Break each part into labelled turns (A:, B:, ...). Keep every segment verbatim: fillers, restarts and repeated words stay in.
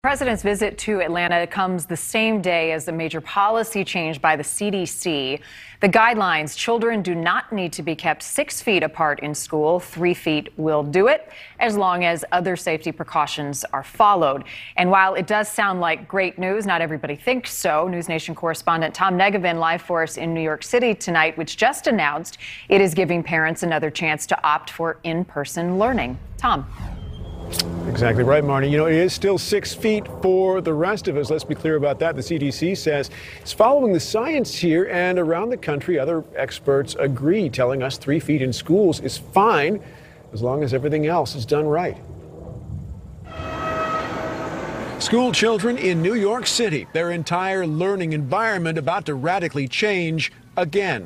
A: The president's visit to Atlanta comes the same day as a major policy change by the C D C. The guidelines: children do not need to be kept six feet apart in school. Three feet will do it, as long as other safety precautions are followed. And while it does sound like great news, not everybody thinks so. News Nation correspondent Tom Negevin live for us in New York City tonight, which just announced it is giving parents another chance to opt for in-person learning. Tom.
B: Exactly right, Marnie. You know, it is still six feet for the rest of us. Let's be clear about that. The C D C says it's following the science here, and around the country, other experts agree, telling us three feet in schools is fine as long as everything else is done right. School children in New York City, their entire learning environment about to radically change again.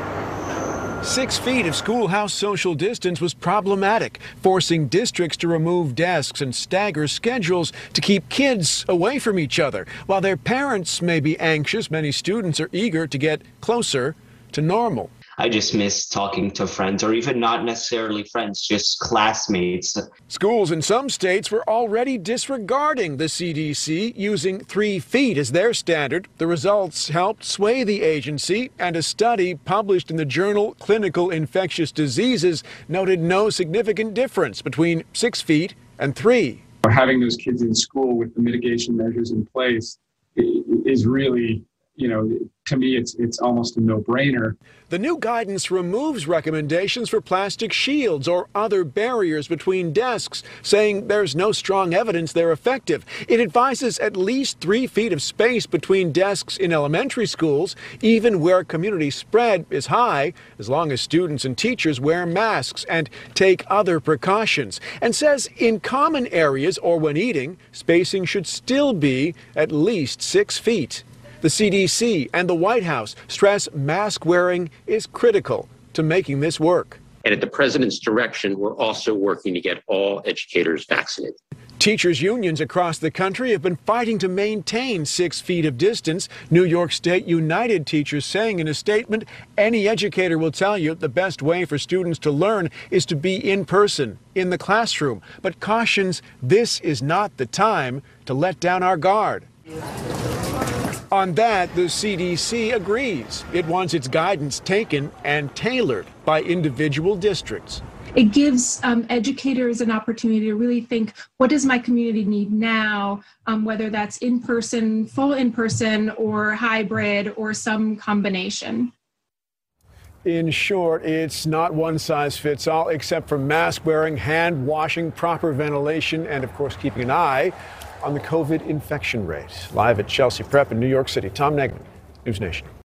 B: Six feet of schoolhouse social distance was problematic, forcing districts to remove desks and stagger schedules to keep kids away from each other. While their parents may be anxious, many students are eager to get closer to normal.
C: I just miss talking to friends, or even not necessarily friends, just classmates.
B: Schools in some states were already disregarding the C D C, using three feet as their standard. The results helped sway the agency, and a study published in the journal Clinical Infectious Diseases noted no significant difference between six feet and three.
D: Having those kids in school with the mitigation measures in place is really, you know, to me, it's it's almost a no-brainer.
B: The new guidance removes recommendations for plastic shields or other barriers between desks, saying there's no strong evidence they're effective. It advises at least three feet of space between desks in elementary schools, even where community spread is high, as long as students and teachers wear masks and take other precautions. And says in common areas or when eating, spacing should still be at least six feet. The C D C and the White House stress mask wearing is critical to making this work.
E: And at the president's direction, we're also working to get all educators vaccinated.
B: Teachers' unions across the country have been fighting to maintain six feet of distance. New York State United Teachers saying in a statement, any educator will tell you the best way for students to learn is to be in person, in the classroom, but cautions this is not the time to let down our guard. On that, the C D C agrees. It wants its guidance taken and tailored by individual districts.
F: It gives um, educators an opportunity to really think, what does my community need now, um, whether that's in-person, full in-person, or hybrid, or some combination.
B: In short, it's not one size fits all, except for mask wearing, hand washing, proper ventilation, and of course keeping an eye on the COVID infection rate. Live at Chelsea Prep in New York City, Tom Negevin, News Nation.